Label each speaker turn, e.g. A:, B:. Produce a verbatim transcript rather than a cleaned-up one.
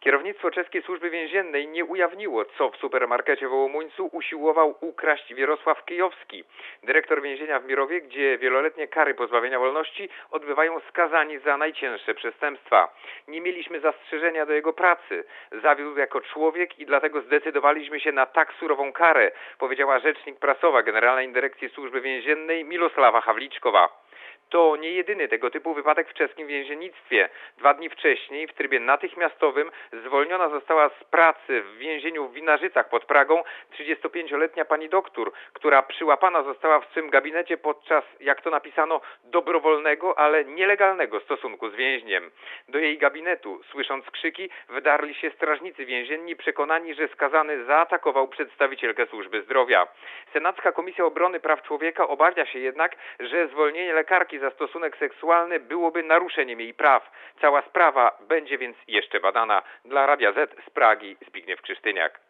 A: Kierownictwo czeskiej służby więziennej nie ujawniło, co w supermarkecie w Wołomuńcu usiłował ukraść Wierosław Kyjowski, dyrektor więzienia w Mirowie, gdzie wieloletnie kary pozbawienia wolności odbywają skazani za najcięższe przestępstwa. Nie mieliśmy zastrzeżenia do jego pracy. Zawiódł jako człowiek i dlatego zdecydowaliśmy się na tak surową karę, powiedziała rzecznik prasowa Generalnej Dyrekcji Służby Więziennej Milosława Hawliczkowa. To nie jedyny tego typu wypadek w czeskim więziennictwie. Dwa dni wcześniej w trybie natychmiastowym zwolniona została z pracy w więzieniu w Winarzycach pod Pragą trzydziestopięcioletnia pani doktor, która przyłapana została w swym gabinecie podczas, jak to napisano, dobrowolnego, ale nielegalnego stosunku z więźniem. Do jej gabinetu, słysząc krzyki, wdarli się strażnicy więzienni przekonani, że skazany zaatakował przedstawicielkę służby zdrowia. Senacka Komisja Obrony Praw Człowieka obawia się jednak, że zwolnienie lekarki za stosunek seksualny byłoby naruszeniem jej praw. Cała sprawa będzie więc jeszcze badana. Dla Radia Z z Pragi Zbigniew Krzysztyniak.